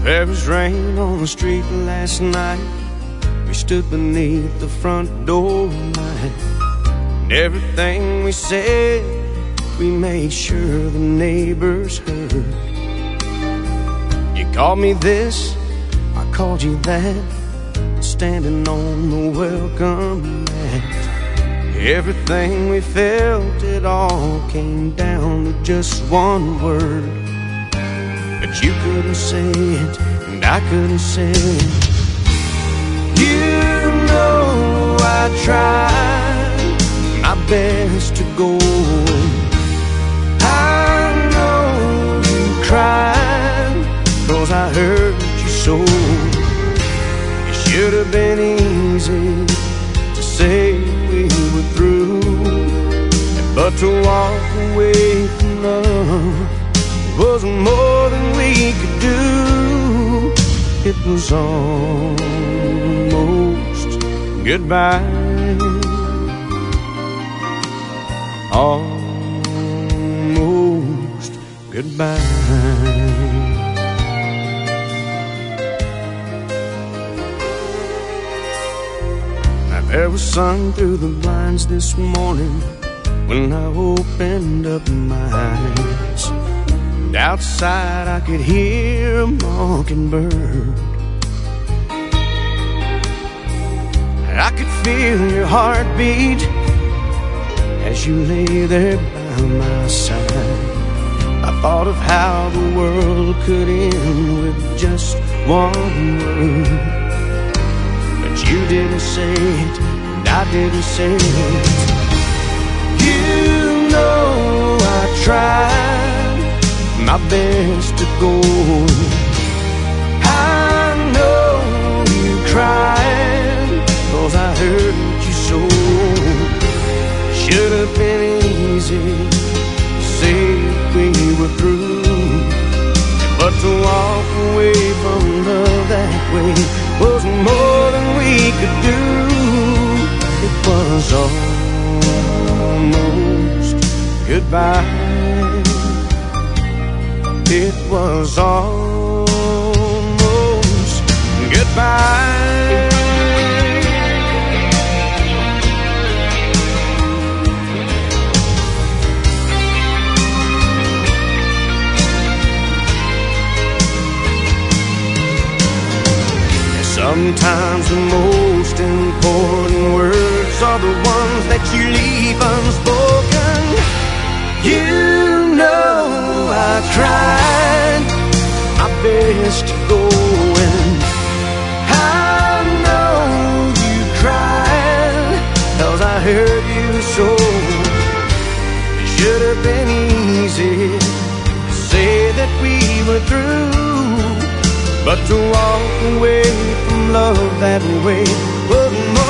There was rain on the street last night. We stood beneath the front door light, and everything we said, we made sure the neighbors heard. You called me this, I called you that, standing on the welcome mat. Everything we felt, it all came down to just one word. But you couldn't say it, and I couldn't say it. You know I tried my best to go. I know you cried, 'cause I hurt you so. It should have been easy to say we were through, but to walk away from love was more than we could do. It was almost goodbye, almost goodbye. There was sun through the blinds this morning when I opened up my eyes, and outside I could hear a mockingbird. I could feel your heartbeat as you lay there by my side. I thought of how the world could end with just one word. You didn't say it, and I didn't say it. You know I tried my best to go. I know you cried, 'cause I hurt you so. Should have been easy to say we were through, but to walk away from love that way was more than we could do. It was almost goodbye. It was almost goodbye. Sometimes the most important words are the ones that you leave unspoken. You know I tried my best to go, and I know you cried, 'cause I hurt you so. It should have been easy to say that we were through, but to walk away from love that way was more